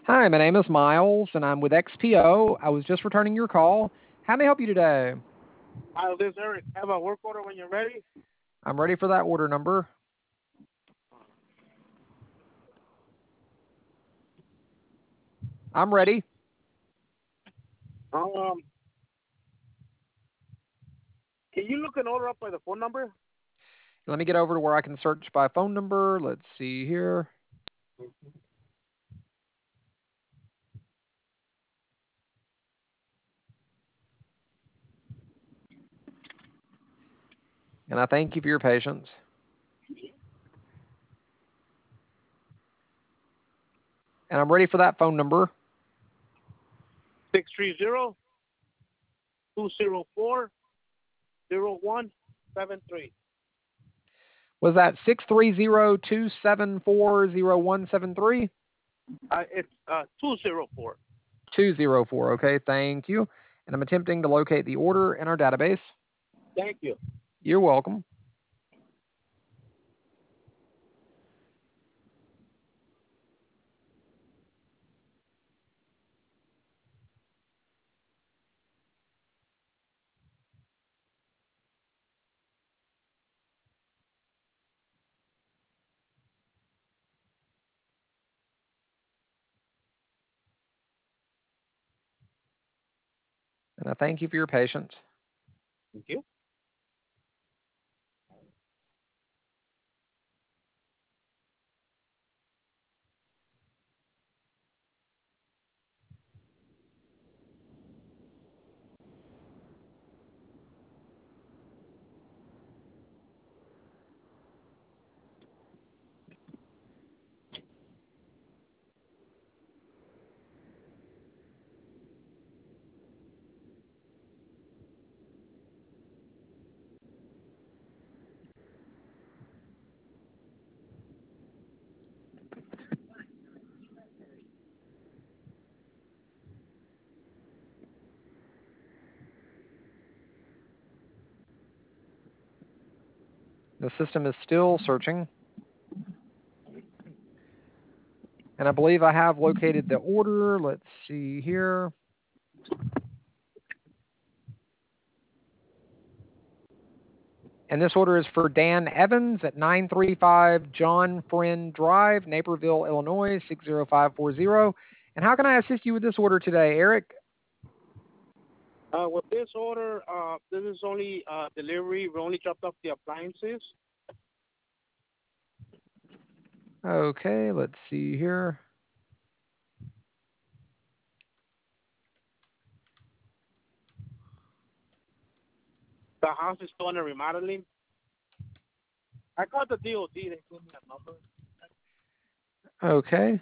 Hi, my name is Miles, and I'm with XPO. I was just returning your call. How may I help you today? This Eric. Have a work order when you're ready. I'm ready for that order number. I'm ready. Um, can you look an order up by the phone number? Let me get over to where I can search by phone number. Let's see here. And I thank you for your patience. And I'm ready for that phone number. 630-204-0173. Was that 630-274-0173? It's 204. 204. Okay, thank you. And I'm attempting to locate the order in our database. Thank you. You're welcome. And I thank you for your patience. Thank you. The system is still searching. And I believe I have located the order. Let's see here. And this order is for Dan Evans at 935 John Friend Drive, Naperville, Illinois, 60540. And how can I assist you with this order today, Eric? With this order, this is only delivery. We only dropped off the appliances. Okay, let's see here. The house is still under remodeling. I called the DOT. They gave me a number. Okay.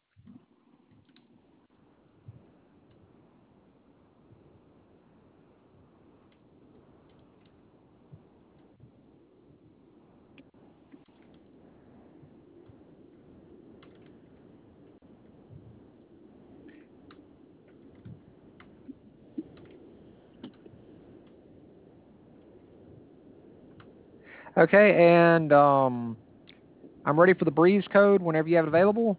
Okay, and I'm ready for the breeze code whenever you have it available.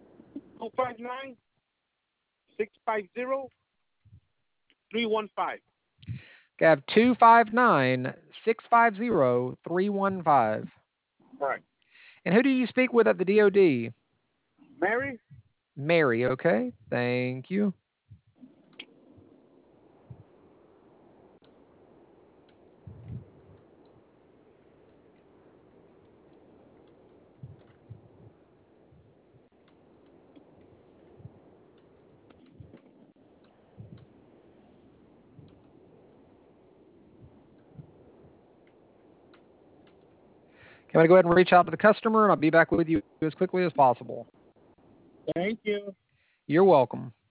259-650-315. Okay, I have 259-650-315. All right. And who do you speak with at the DOD? Mary? Mary, okay. Thank you. I'm going to go ahead and reach out to the customer, and I'll be back with you as quickly as possible. Thank you. You're welcome.